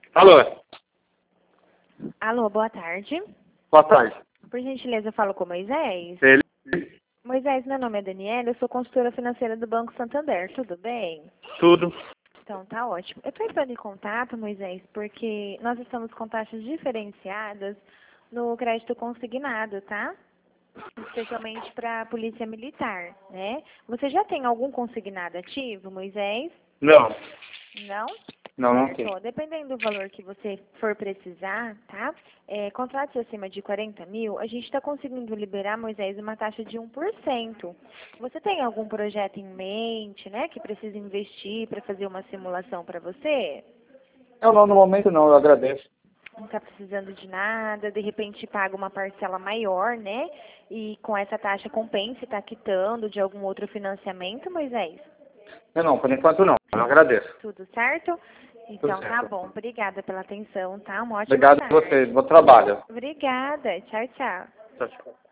Alô, Alô, boa tarde. boa tarde. Por gentileza, eu falo com o Moisés. Ele, Moisés, meu nome é Daniela, eu sou consultora financeira do Banco Santander, tudo bem? tudo. Então, tá ótimo. Eu estou entrando em contato, Moisés, porque nós estamos com taxas diferenciadas no crédito consignado, tá? Especialmente para a Polícia Militar, né? Você já tem algum consignado ativo, Moisés? Não, Não? não Certo. tem. Ó, dependendo do valor que você for precisar, tá? Contratos acima de 40 mil, a gente está conseguindo liberar, Moisés, uma taxa de 1%. Você tem algum projeto em mente, né, que precisa investir para fazer uma simulação para você? Eu não, no momento não, eu agradeço. Não está precisando de nada, de repente paga uma parcela maior, né? E com essa taxa compensa e está quitando de algum outro financiamento, Moisés? Eu não, por enquanto não, eu agradeço. Tudo certo? Tudo Então tá certo. bom. Obrigada pela atenção, tá? Uma ótima Obrigado a tarde. você, bom trabalho. Obrigada. Tchau, tchau. Tchau, tchau.